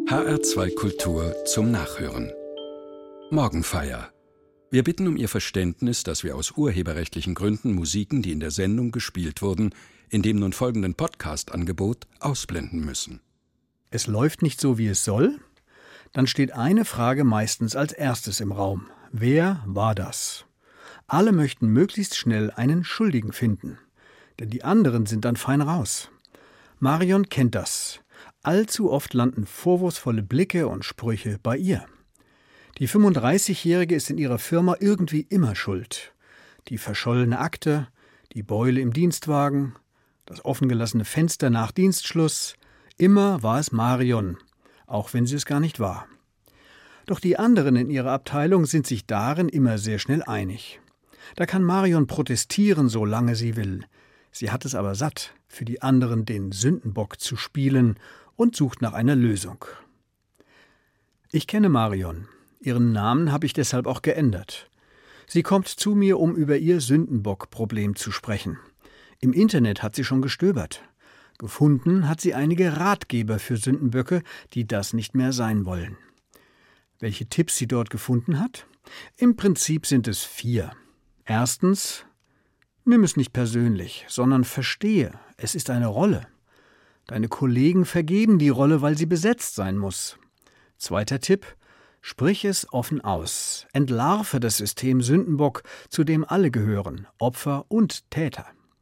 HR2 Kultur zum Nachhören. Morgenfeier. Wir bitten um Ihr Verständnis, dass wir aus urheberrechtlichen Gründen Musiken, die in der Sendung gespielt wurden, in dem nun folgenden Podcast-Angebot ausblenden müssen. Es läuft nicht so, wie es soll? Dann steht eine Frage meistens als erstes im Raum. Wer war das? Alle möchten möglichst schnell einen Schuldigen finden, denn die anderen sind dann fein raus. Marion kennt das. Allzu oft landen vorwurfsvolle Blicke und Sprüche bei ihr. Die 35-Jährige ist in ihrer Firma irgendwie immer schuld. Die verschollene Akte, die Beule im Dienstwagen, das offengelassene Fenster nach Dienstschluss. Immer war es Marion, auch wenn sie es gar nicht war. Doch die anderen in ihrer Abteilung sind sich darin immer sehr schnell einig. Da kann Marion protestieren, solange sie will. Sie hat es aber satt, für die anderen den Sündenbock zu spielen und sucht nach einer Lösung. Ich kenne Marion. Ihren Namen habe ich deshalb auch geändert. Sie kommt zu mir, um über ihr Sündenbock-Problem zu sprechen. Im Internet hat sie schon gestöbert. Gefunden hat sie einige Ratgeber für Sündenböcke, die das nicht mehr sein wollen. Welche Tipps sie dort gefunden hat? Im Prinzip sind es 4. Erstens: Nimm es nicht persönlich, sondern verstehe, es ist eine Rolle. Deine Kollegen vergeben die Rolle, weil sie besetzt sein muss. Zweiter Tipp: Sprich es offen aus. Entlarve das System Sündenbock, zu dem alle gehören, Opfer und Täter.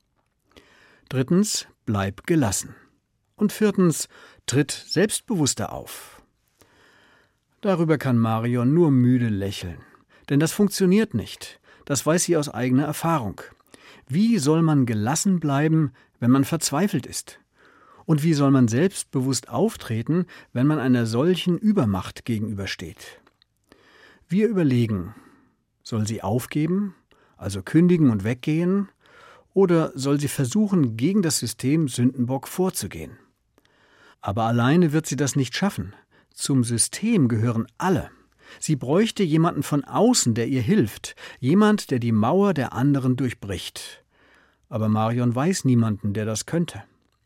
Drittens: Bleib gelassen. Und viertens: Tritt selbstbewusster auf. Darüber kann Marion nur müde lächeln. Denn das funktioniert nicht. Das weiß sie aus eigener Erfahrung. Wie soll man gelassen bleiben, wenn man verzweifelt ist? Und wie soll man selbstbewusst auftreten, wenn man einer solchen Übermacht gegenübersteht? Wir überlegen, soll sie aufgeben, also kündigen und weggehen, oder soll sie versuchen, gegen das System Sündenbock vorzugehen? Aber alleine wird sie das nicht schaffen. Zum System gehören alle. Sie bräuchte jemanden von außen, der ihr hilft, jemand, der die Mauer der anderen durchbricht. Aber Marion weiß niemanden, der das könnte.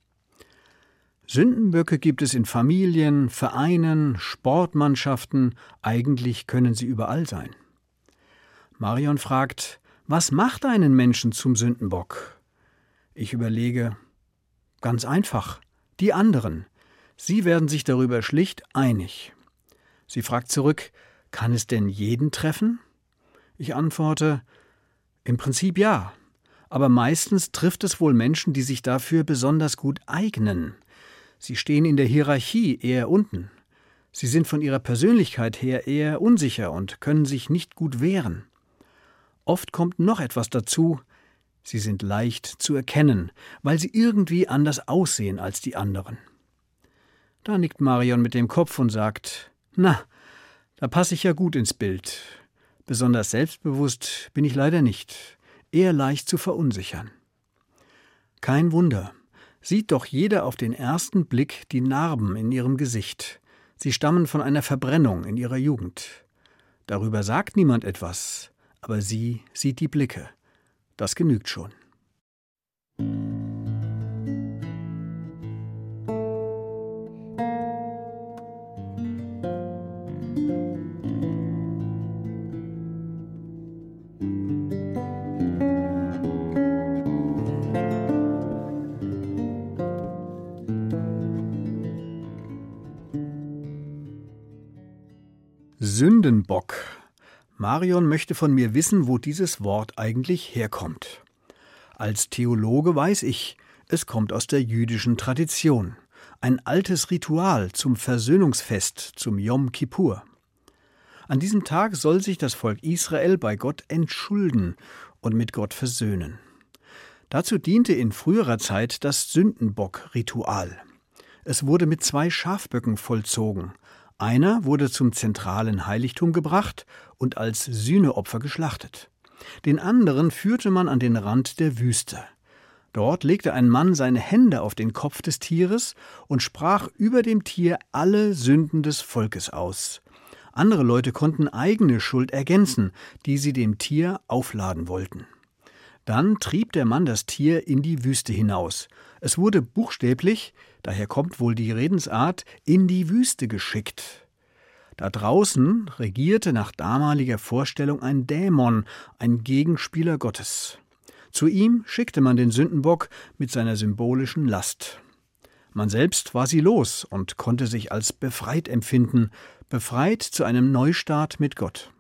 Sündenböcke gibt es in Familien, Vereinen, Sportmannschaften, eigentlich können sie überall sein. Marion fragt: Was macht einen Menschen zum Sündenbock? Ich überlege: Ganz einfach, die anderen. Sie werden sich darüber schlicht einig. Sie fragt zurück: Kann es denn jeden treffen? Ich antworte: Im Prinzip ja, aber meistens trifft es wohl Menschen, die sich dafür besonders gut eignen. Sie stehen in der Hierarchie eher unten. Sie sind von ihrer Persönlichkeit her eher unsicher und können sich nicht gut wehren. Oft kommt noch etwas dazu: Sie sind leicht zu erkennen, weil sie irgendwie anders aussehen als die anderen. Da nickt Marion mit dem Kopf und sagt: Na, da passe ich ja gut ins Bild. Besonders selbstbewusst bin ich leider nicht, eher leicht zu verunsichern. Kein Wunder. Sieht doch jeder auf den ersten Blick die Narben in ihrem Gesicht. Sie stammen von einer Verbrennung in ihrer Jugend. Darüber sagt niemand etwas, aber sie sieht die Blicke. Das genügt schon. Sündenbock. Marion möchte von mir wissen, wo dieses Wort eigentlich herkommt. Als Theologe weiß ich, es kommt aus der jüdischen Tradition. Ein altes Ritual zum Versöhnungsfest, zum Jom Kippur. An diesem Tag soll sich das Volk Israel bei Gott entschulden und mit Gott versöhnen. Dazu diente in früherer Zeit das Sündenbock-Ritual. Es wurde mit 2 Schafböcken vollzogen. Einer wurde zum zentralen Heiligtum gebracht und als Sühneopfer geschlachtet. Den anderen führte man an den Rand der Wüste. Dort legte ein Mann seine Hände auf den Kopf des Tieres und sprach über dem Tier alle Sünden des Volkes aus. Andere Leute konnten eigene Schuld ergänzen, die sie dem Tier aufladen wollten. Dann trieb der Mann das Tier in die Wüste hinaus. Es wurde buchstäblich Daher kommt wohl die Redensart in die Wüste geschickt. Da draußen regierte nach damaliger Vorstellung ein Dämon, ein Gegenspieler Gottes. Zu ihm schickte man den Sündenbock mit seiner symbolischen Last. Man selbst war sie los und konnte sich als befreit empfinden, befreit zu einem Neustart mit Gott.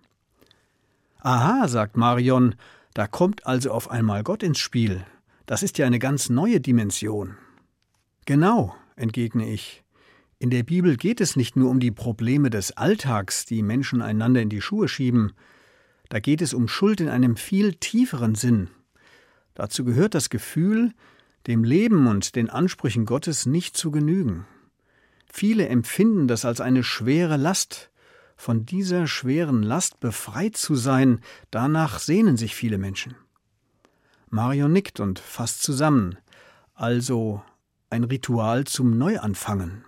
Aha, sagt Marion, da kommt also auf einmal Gott ins Spiel. Das ist ja eine ganz neue Dimension. Genau, entgegne ich. In der Bibel geht es nicht nur um die Probleme des Alltags, die Menschen einander in die Schuhe schieben. Da geht es um Schuld in einem viel tieferen Sinn. Dazu gehört das Gefühl, dem Leben und den Ansprüchen Gottes nicht zu genügen. Viele empfinden das als eine schwere Last. Von dieser schweren Last befreit zu sein, danach sehnen sich viele Menschen. Marion nickt und fasst zusammen. Also ein Ritual zum Neuanfangen.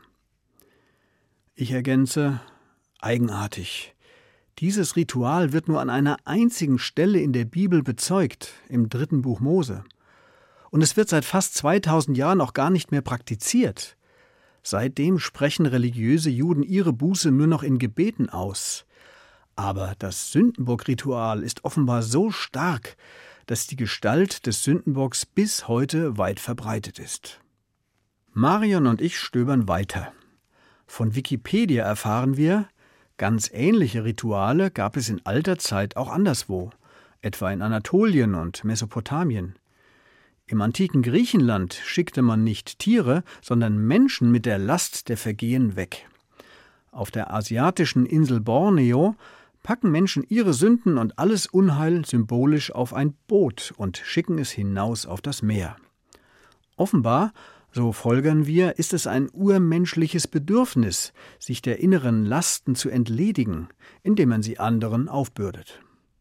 Ich ergänze, eigenartig. Dieses Ritual wird nur an einer einzigen Stelle in der Bibel bezeugt, im 3. Buch Mose. Und es wird seit fast 2000 Jahren auch gar nicht mehr praktiziert. Seitdem sprechen religiöse Juden ihre Buße nur noch in Gebeten aus. Aber das Sündenbock-Ritual ist offenbar so stark, dass die Gestalt des Sündenbocks bis heute weit verbreitet ist. Marion und ich stöbern weiter. Von Wikipedia erfahren wir, ganz ähnliche Rituale gab es in alter Zeit auch anderswo, etwa in Anatolien und Mesopotamien. Im antiken Griechenland schickte man nicht Tiere, sondern Menschen mit der Last der Vergehen weg. Auf der asiatischen Insel Borneo packen Menschen ihre Sünden und alles Unheil symbolisch auf ein Boot und schicken es hinaus auf das Meer. Offenbar, so folgern wir, ist es ein urmenschliches Bedürfnis, sich der inneren Lasten zu entledigen, indem man sie anderen aufbürdet.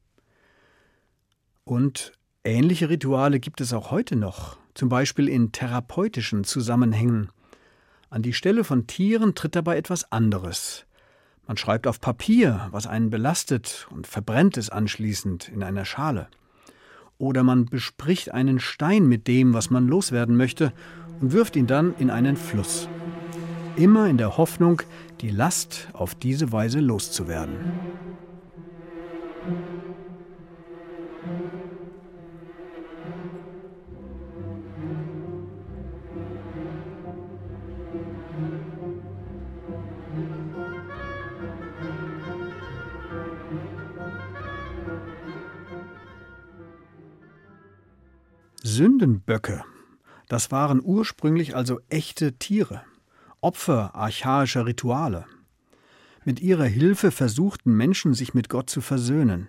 Und ähnliche Rituale gibt es auch heute noch, zum Beispiel in therapeutischen Zusammenhängen. An die Stelle von Tieren tritt dabei etwas anderes. Man schreibt auf Papier, was einen belastet, und verbrennt es anschließend in einer Schale. Oder man bespricht einen Stein mit dem, was man loswerden möchte, und wirft ihn dann in einen Fluss. Immer in der Hoffnung, die Last auf diese Weise loszuwerden. Sündenböcke, das waren ursprünglich also echte Tiere, Opfer archaischer Rituale. Mit ihrer Hilfe versuchten Menschen, sich mit Gott zu versöhnen.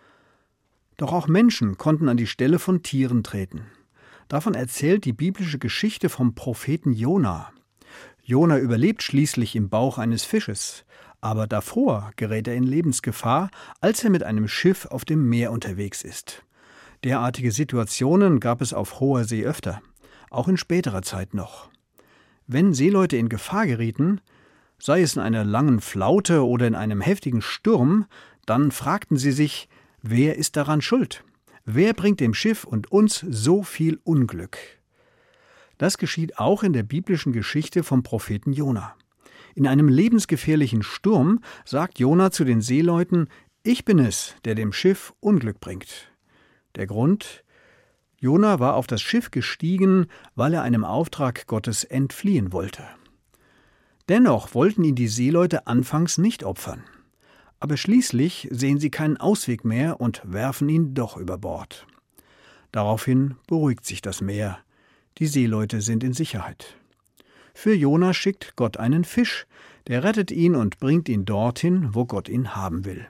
Doch auch Menschen konnten an die Stelle von Tieren treten. Davon erzählt die biblische Geschichte vom Propheten Jona. Jona überlebt schließlich im Bauch eines Fisches, aber davor gerät er in Lebensgefahr, als er mit einem Schiff auf dem Meer unterwegs ist. Derartige Situationen gab es auf hoher See öfter, auch in späterer Zeit noch. Wenn Seeleute in Gefahr gerieten, sei es in einer langen Flaute oder in einem heftigen Sturm, dann fragten sie sich, wer ist daran schuld? Wer bringt dem Schiff und uns so viel Unglück? Das geschieht auch in der biblischen Geschichte vom Propheten Jona. In einem lebensgefährlichen Sturm sagt Jona zu den Seeleuten, ich bin es, der dem Schiff Unglück bringt. Der Grund? Jona war auf das Schiff gestiegen, weil er einem Auftrag Gottes entfliehen wollte. Dennoch wollten ihn die Seeleute anfangs nicht opfern. Aber schließlich sehen sie keinen Ausweg mehr und werfen ihn doch über Bord. Daraufhin beruhigt sich das Meer. Die Seeleute sind in Sicherheit. Für Jona schickt Gott einen Fisch, der rettet ihn und bringt ihn dorthin, wo Gott ihn haben will.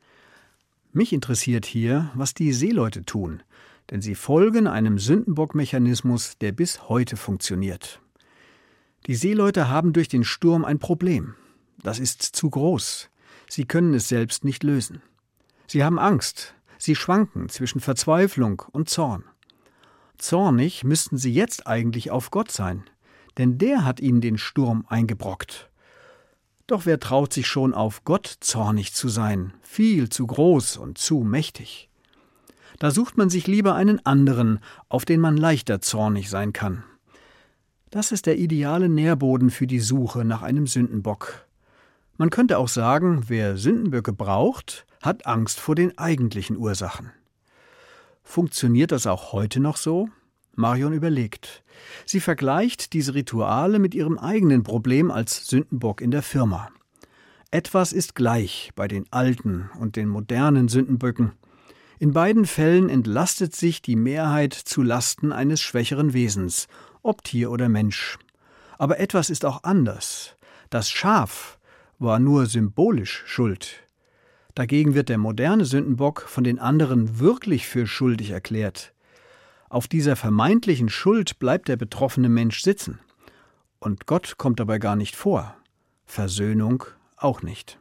Mich interessiert hier, was die Seeleute tun, denn sie folgen einem Sündenbock-Mechanismus, der bis heute funktioniert. Die Seeleute haben durch den Sturm ein Problem. Das ist zu groß. Sie können es selbst nicht lösen. Sie haben Angst. Sie schwanken zwischen Verzweiflung und Zorn. Zornig müssten sie jetzt eigentlich auf Gott sein, denn der hat ihnen den Sturm eingebrockt. Doch wer traut sich schon auf Gott zornig zu sein, viel zu groß und zu mächtig? Da sucht man sich lieber einen anderen, auf den man leichter zornig sein kann. Das ist der ideale Nährboden für die Suche nach einem Sündenbock. Man könnte auch sagen, wer Sündenböcke braucht, hat Angst vor den eigentlichen Ursachen. Funktioniert das auch heute noch so? Marion überlegt. Sie vergleicht diese Rituale mit ihrem eigenen Problem als Sündenbock in der Firma. Etwas ist gleich bei den alten und den modernen Sündenböcken. In beiden Fällen entlastet sich die Mehrheit zu Lasten eines schwächeren Wesens, ob Tier oder Mensch. Aber etwas ist auch anders. Das Schaf war nur symbolisch schuld. Dagegen wird der moderne Sündenbock von den anderen wirklich für schuldig erklärt. Auf dieser vermeintlichen Schuld bleibt der betroffene Mensch sitzen. Und Gott kommt dabei gar nicht vor. Versöhnung auch nicht.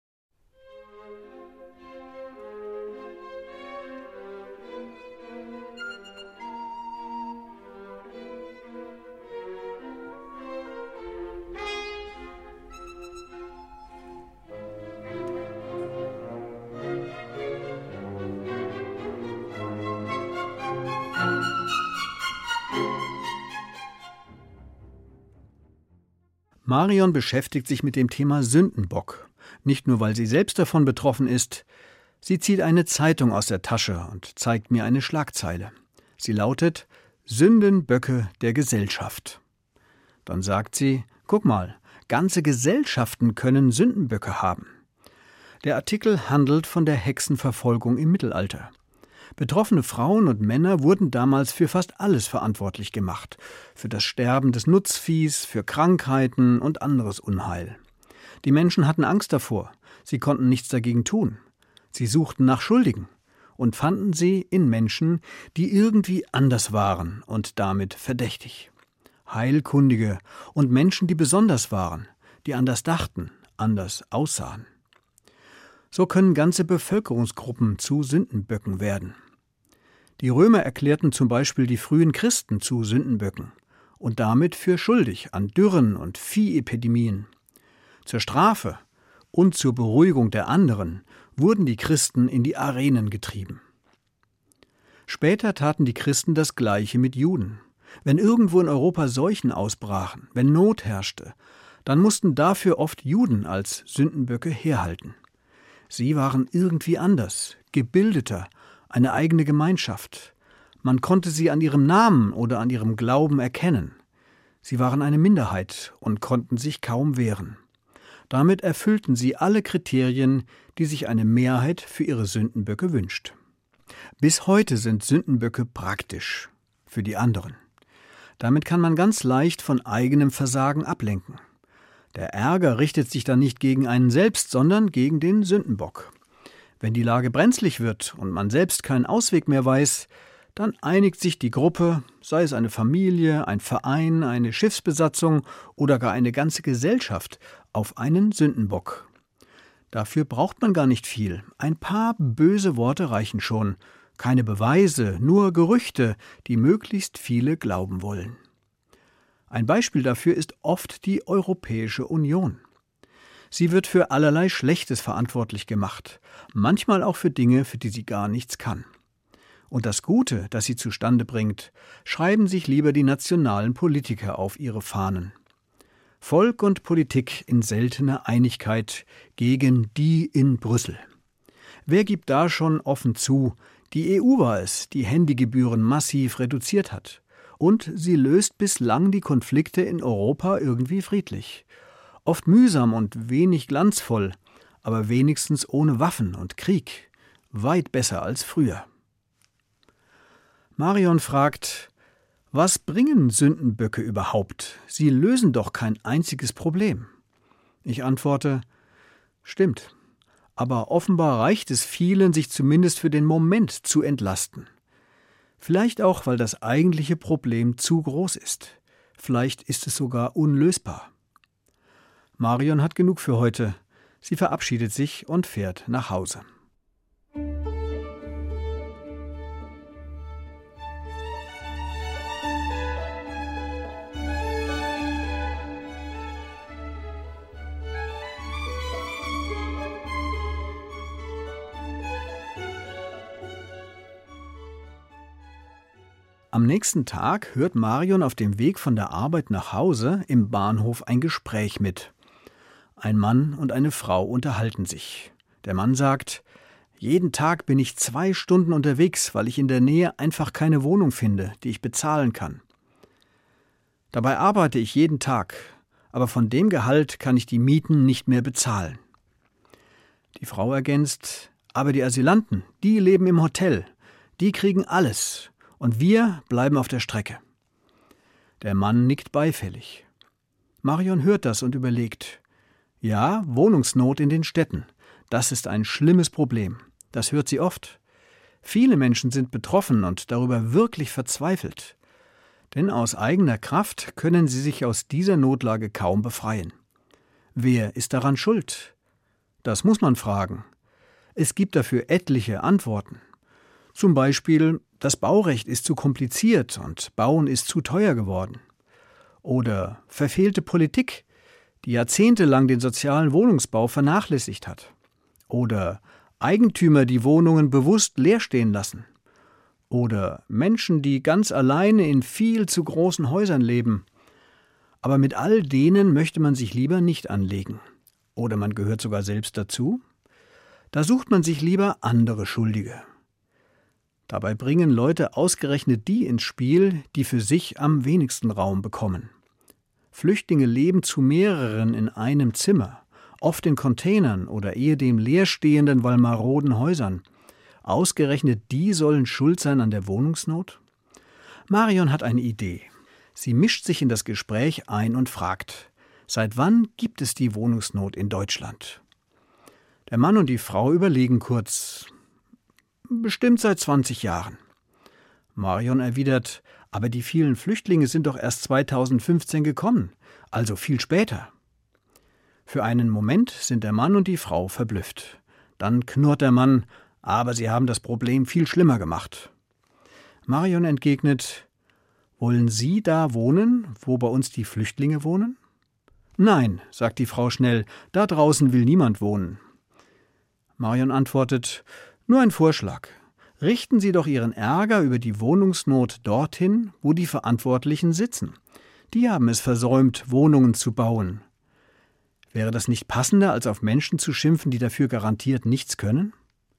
Marion beschäftigt sich mit dem Thema Sündenbock. Nicht nur, weil sie selbst davon betroffen ist. Sie zieht eine Zeitung aus der Tasche und zeigt mir eine Schlagzeile. Sie lautet »Sündenböcke der Gesellschaft«. Dann sagt sie, guck mal, ganze Gesellschaften können Sündenböcke haben. Der Artikel handelt von der Hexenverfolgung im Mittelalter. Betroffene Frauen und Männer wurden damals für fast alles verantwortlich gemacht. Für das Sterben des Nutzviehs, für Krankheiten und anderes Unheil. Die Menschen hatten Angst davor. Sie konnten nichts dagegen tun. Sie suchten nach Schuldigen und fanden sie in Menschen, die irgendwie anders waren und damit verdächtig. Heilkundige und Menschen, die besonders waren, die anders dachten, anders aussahen. So können ganze Bevölkerungsgruppen zu Sündenböcken werden. Die Römer erklärten zum Beispiel die frühen Christen zu Sündenböcken und damit für schuldig an Dürren und Viehepidemien. Zur Strafe und zur Beruhigung der anderen wurden die Christen in die Arenen getrieben. Später taten die Christen das Gleiche mit Juden. Wenn irgendwo in Europa Seuchen ausbrachen, wenn Not herrschte, dann mussten dafür oft Juden als Sündenböcke herhalten. Sie waren irgendwie anders, gebildeter, eine eigene Gemeinschaft. Man konnte sie an ihrem Namen oder an ihrem Glauben erkennen. Sie waren eine Minderheit und konnten sich kaum wehren. Damit erfüllten sie alle Kriterien, die sich eine Mehrheit für ihre Sündenböcke wünscht. Bis heute sind Sündenböcke praktisch für die anderen. Damit kann man ganz leicht von eigenem Versagen ablenken. Der Ärger richtet sich dann nicht gegen einen selbst, sondern gegen den Sündenbock. Wenn die Lage brenzlig wird und man selbst keinen Ausweg mehr weiß, dann einigt sich die Gruppe, sei es eine Familie, ein Verein, eine Schiffsbesatzung oder gar eine ganze Gesellschaft, auf einen Sündenbock. Dafür braucht man gar nicht viel. Ein paar böse Worte reichen schon. Keine Beweise, nur Gerüchte, die möglichst viele glauben wollen. Ein Beispiel dafür ist oft die Europäische Union. Sie wird für allerlei Schlechtes verantwortlich gemacht, manchmal auch für Dinge, für die sie gar nichts kann. Und das Gute, das sie zustande bringt, schreiben sich lieber die nationalen Politiker auf ihre Fahnen. Volk und Politik in seltener Einigkeit gegen die in Brüssel. Wer gibt da schon offen zu, die EU war es, die Handygebühren massiv reduziert hat. Und sie löst bislang die Konflikte in Europa irgendwie friedlich. Oft mühsam und wenig glanzvoll, aber wenigstens ohne Waffen und Krieg. Weit besser als früher. Marion fragt, was bringen Sündenböcke überhaupt? Sie lösen doch kein einziges Problem. Ich antworte, stimmt. Aber offenbar reicht es vielen, sich zumindest für den Moment zu entlasten. Vielleicht auch, weil das eigentliche Problem zu groß ist. Vielleicht ist es sogar unlösbar. Marion hat genug für heute. Sie verabschiedet sich und fährt nach Hause. Am nächsten Tag hört Marion auf dem Weg von der Arbeit nach Hause im Bahnhof ein Gespräch mit. Ein Mann und eine Frau unterhalten sich. Der Mann sagt: Jeden Tag bin ich 2 Stunden unterwegs, weil ich in der Nähe einfach keine Wohnung finde, die ich bezahlen kann. Dabei arbeite ich jeden Tag, aber von dem Gehalt kann ich die Mieten nicht mehr bezahlen. Die Frau ergänzt: Aber die Asylanten, die leben im Hotel, die kriegen alles und wir bleiben auf der Strecke. Der Mann nickt beifällig. Marion hört das und überlegt: Ja, Wohnungsnot in den Städten, das ist ein schlimmes Problem. Das hört sie oft. Viele Menschen sind betroffen und darüber wirklich verzweifelt. Denn aus eigener Kraft können sie sich aus dieser Notlage kaum befreien. Wer ist daran schuld? Das muss man fragen. Es gibt dafür etliche Antworten. Zum Beispiel: Das Baurecht ist zu kompliziert und Bauen ist zu teuer geworden. Oder verfehlte Politik, die jahrzehntelang den sozialen Wohnungsbau vernachlässigt hat. Oder Eigentümer, die Wohnungen bewusst leer stehen lassen. Oder Menschen, die ganz alleine in viel zu großen Häusern leben. Aber mit all denen möchte man sich lieber nicht anlegen. Oder man gehört sogar selbst dazu. Da sucht man sich lieber andere Schuldige. Dabei bringen Leute ausgerechnet die ins Spiel, die für sich am wenigsten Raum bekommen. Flüchtlinge leben zu mehreren in einem Zimmer, oft in Containern oder ehedem leerstehenden, weil maroden Häusern. Ausgerechnet die sollen schuld sein an der Wohnungsnot? Marion hat eine Idee. Sie mischt sich in das Gespräch ein und fragt: Seit wann gibt es die Wohnungsnot in Deutschland? Der Mann und die Frau überlegen kurz. Bestimmt seit 20 Jahren. Marion erwidert: Aber die vielen Flüchtlinge sind doch erst 2015 gekommen, also viel später. Für einen Moment sind der Mann und die Frau verblüfft. Dann knurrt der Mann: Aber Sie haben das Problem viel schlimmer gemacht. Marion entgegnet: Wollen Sie da wohnen, wo bei uns die Flüchtlinge wohnen? Nein, sagt die Frau schnell, da draußen will niemand wohnen. Marion antwortet: Nur ein Vorschlag. Richten Sie doch Ihren Ärger über die Wohnungsnot dorthin, wo die Verantwortlichen sitzen. Die haben es versäumt, Wohnungen zu bauen. Wäre das nicht passender, als auf Menschen zu schimpfen, die dafür garantiert nichts können?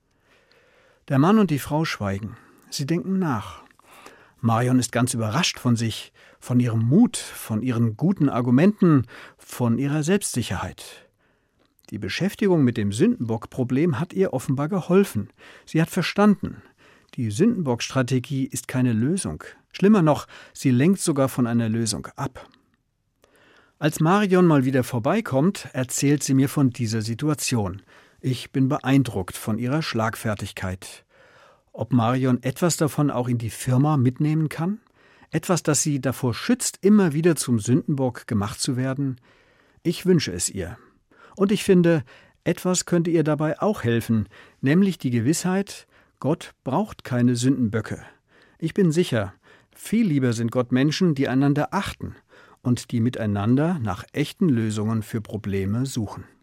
Der Mann und die Frau schweigen. Sie denken nach. Marion ist ganz überrascht von sich, von ihrem Mut, von ihren guten Argumenten, von ihrer Selbstsicherheit. Die Beschäftigung mit dem Sündenbock-Problem hat ihr offenbar geholfen. Sie hat verstanden: Die Sündenbock-Strategie ist keine Lösung. Schlimmer noch, sie lenkt sogar von einer Lösung ab. Als Marion mal wieder vorbeikommt, erzählt sie mir von dieser Situation. Ich bin beeindruckt von ihrer Schlagfertigkeit. Ob Marion etwas davon auch in die Firma mitnehmen kann? Etwas, das sie davor schützt, immer wieder zum Sündenbock gemacht zu werden? Ich wünsche es ihr. Und ich finde, etwas könnte ihr dabei auch helfen, nämlich die Gewissheit: Gott braucht keine Sündenböcke. Ich bin sicher, viel lieber sind Gott Menschen, die einander achten und die miteinander nach echten Lösungen für Probleme suchen.